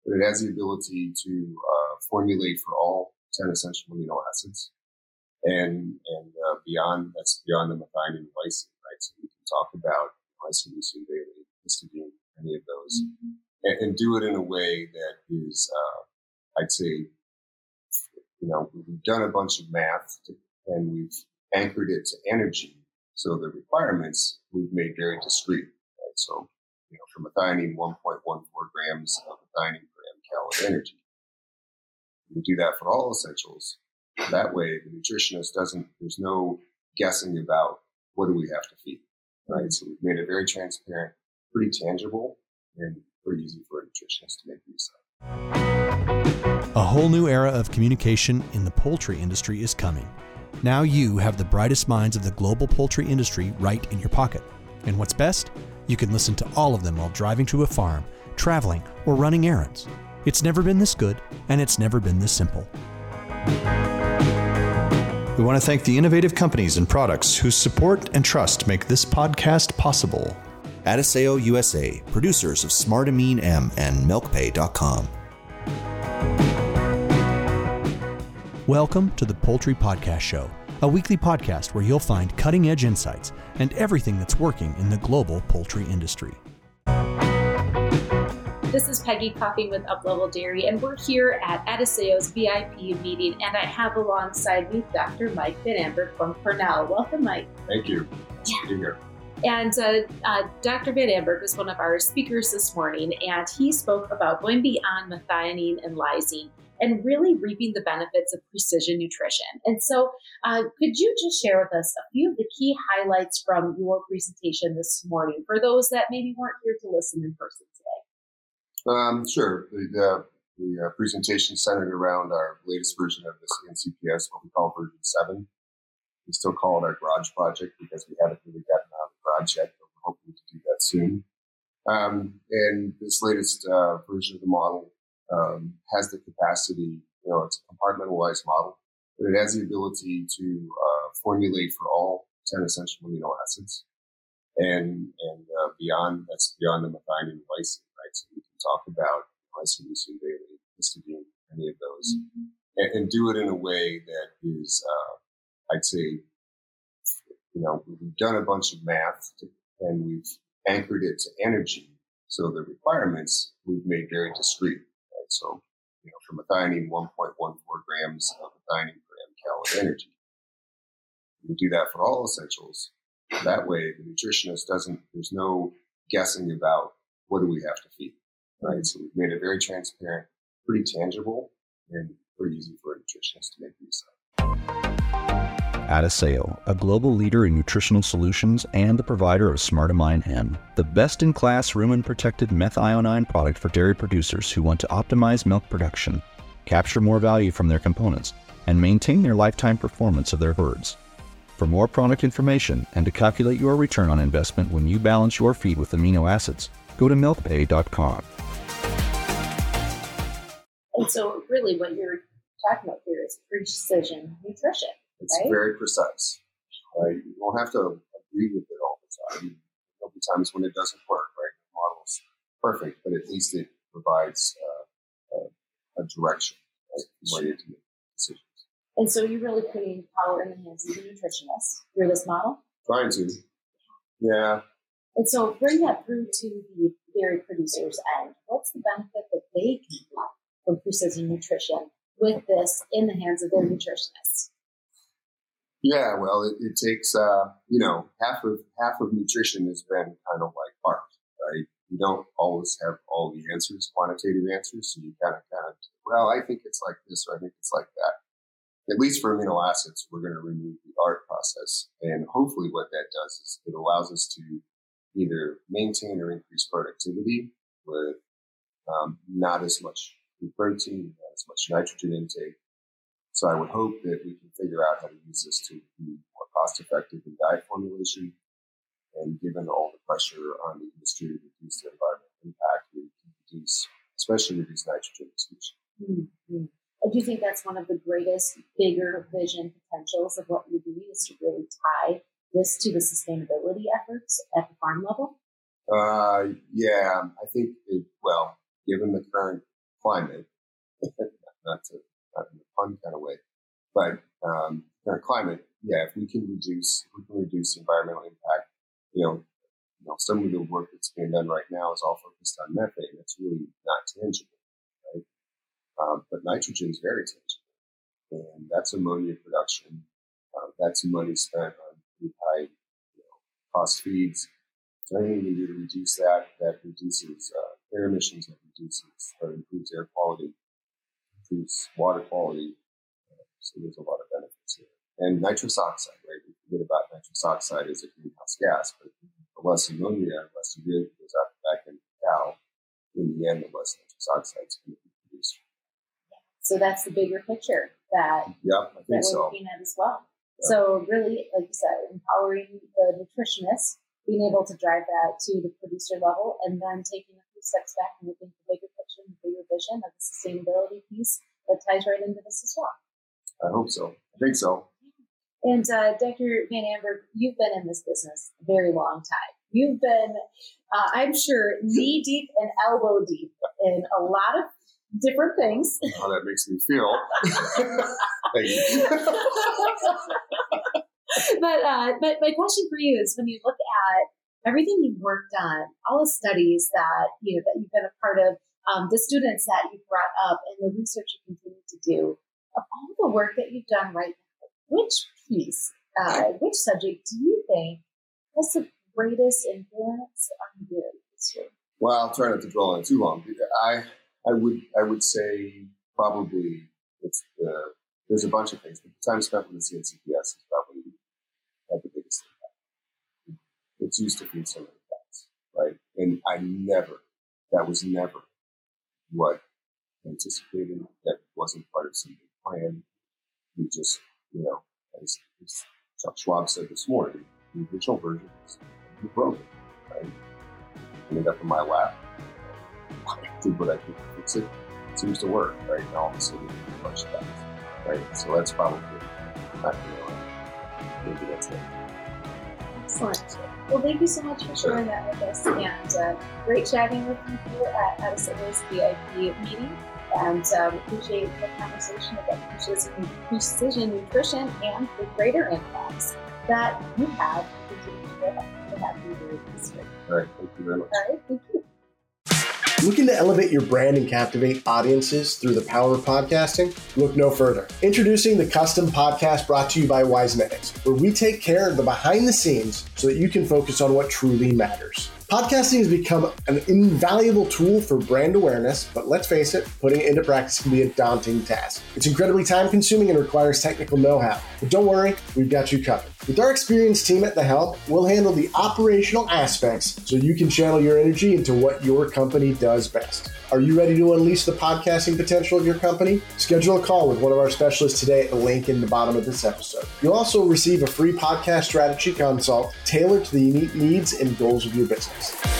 but it has the ability to formulate for all 10 essential amino acids. And beyond, that's beyond the methionine and lysine, right? So we can talk about isoleucine, valine, histidine, any of those, and do it in a way that is, I'd say, we've done a bunch of math and we've anchored it to energy. So the requirements we've made very discrete, right? So, for methionine, 1.14 grams of methionine per mcal of energy. We do that for all essentials. That way, the nutritionist there's no guessing about what do we have to feed, right? So we've made it very transparent, pretty tangible, and pretty easy for a nutritionist to make use of. A whole new era of communication in the poultry industry is coming. Now you have the brightest minds of the global poultry industry right in your pocket. And what's best? You can listen to all of them while driving to a farm, traveling, or running errands. It's never been this good, and it's never been this simple. We want to thank the innovative companies and products whose support and trust make this podcast possible. Adisseo USA, producers of Smartamine M and MilkPay.com. Welcome to the Poultry Podcast Show, a weekly podcast where you'll find cutting-edge insights and everything that's working in the global poultry industry. This is Peggy Coffey with Uplevel Dairy, and we're here at Adisseo's VIP meeting, and I have alongside me Dr. Mike Van Amberg from Cornell. Welcome, Mike. Thank you. Nice to be here. And Dr. Van Amberg was one of our speakers this morning, and he spoke about going beyond methionine and lysine and really reaping the benefits of precision nutrition. And so could you just share with us a few of the key highlights from your presentation this morning for those that maybe weren't here to listen in person today? Sure. The presentation centered around our latest version of the CNCPS, what we call version 7. We still call it our garage project because we haven't really gotten out of the garage yet, but we're hoping to do that soon. And this latest version of the model has the capacity, it's a compartmentalized model, but it has the ability to formulate for all 10 essential amino acids. And beyond, that's beyond the methionine and lysine, right? So we can talk about isoleucine, valine, histidine, any of those, and do it in a way that is, I'd say, we've done a bunch of math and we've anchored it to energy. So the requirements we've made very discrete, right? So, for methionine, 1.14 grams of methionine per mcal of energy. We do that for all essentials. That way, the nutritionist there's no guessing about what do we have to feed, right? So we've made it very transparent, pretty tangible, and pretty easy for a nutritionist to make use of. Adisseo, a global leader in nutritional solutions and the provider of Smartamine M, the best-in-class rumen-protected methionine product for dairy producers who want to optimize milk production, capture more value from their components, and maintain their lifetime performance of their herds. For more product information and to calculate your return on investment when you balance your feed with amino acids, go to MilkPay.com. And so really what you're talking about here is precision nutrition. It's right? very precise, right? You don't have to agree with it all the time. There'll be times when it doesn't work, right? The model's perfect, but at least it provides a direction, right? Where you can make decisions. And so you're really putting power in the hands of the nutritionist through this model? Trying to. Yeah. And so bring that through to the dairy producers' end. What's the benefit that they can get from precision nutrition with this in the hands of their nutritionists? Yeah, well, it takes, half of nutrition has been kind of like art, right? You don't always have all the answers, quantitative answers. So you kind of, I think it's like this, or I think it's like that. At least for amino acids, we're going to remove the art process. And hopefully what that does is it allows us to either maintain or increase productivity with not as much protein, not as much nitrogen intake. So I would hope that we can figure out how to use this to be more cost effective in diet formulation. And given all the pressure on the industry to reduce the environmental impact, we can especially reduce nitrogen exclusion. Mm-hmm. I do think that's one of the greatest, bigger vision potentials of what you're doing is to really tie this to the sustainability efforts at the farm level. Yeah, I think, given the current climate, not in a fun kind of way, but current climate, if we can reduce the environmental impact, some of the work that's being done right now is all focused on methane. It's really not tangible, right? But nitrogen is very tangible, and that's ammonia production. That's money spent on pretty high cost feeds. So anything we can do to reduce that reduces air emissions, that reduces or improves air quality, improves water quality. So there's a lot of benefits here. And nitrous oxide, right? We forget about nitrous oxide as a greenhouse gas, but the less ammonia, less urine goes out back into the cow, in the end, the less nitrous oxide is going to be produced. So that's the bigger picture that I think we're looking at as well. Yeah. So really, like you said, empowering the nutritionists, being able to drive that to the producer level, and then taking a few steps back and looking at the bigger picture and the bigger vision of the sustainability piece that ties right into this as well. I hope so. I think so. And Dr. Van Amberg, you've been in this business a very long time. You've been, I'm sure, knee deep and elbow deep in a lot of different things. How that makes me feel. Thank you. But my question for you is, when you look at everything you've worked on, all the studies that that you've been a part of, the students that you've brought up, and the research you continue to do, of all the work that you've done right now, which piece, which subject do you think has the greatest influence on your history? Well, I'll try not to dwell on it too long. I would say probably there's a bunch of things, but the time spent with the CNCPS is probably had the biggest impact. It's used to feed so many cats, right? And that was never what anticipated. That wasn't part of some big plan. We just, as Chuck Schwab said this morning, the original version is broken, right? Ended up in my lap. I did what I could to fix it. It seems to work, right? And all of a sudden, a bunch of things, right? So that's probably maybe that's it. Excellent. Well, thank you so much for sharing that with us, and great chatting with you here at Addis VIP meeting. And we appreciate the conversation about precision nutrition and the greater impacts that you have to continue to have you do this year. All right, thank you very much. All right, thank you. Looking to elevate your brand and captivate audiences through the power of podcasting? Look no further. Introducing the Custom Podcast brought to you by Wisenetics, where we take care of the behind the scenes so that you can focus on what truly matters. Podcasting has become an invaluable tool for brand awareness, but let's face it, putting it into practice can be a daunting task. It's incredibly time-consuming and requires technical know-how. But don't worry, we've got you covered. With our experienced team at the helm, we'll handle the operational aspects so you can channel your energy into what your company does best. Are you ready to unleash the podcasting potential of your company? Schedule a call with one of our specialists today at the link in the bottom of this episode. You'll also receive a free podcast strategy consult tailored to the unique needs and goals of your business.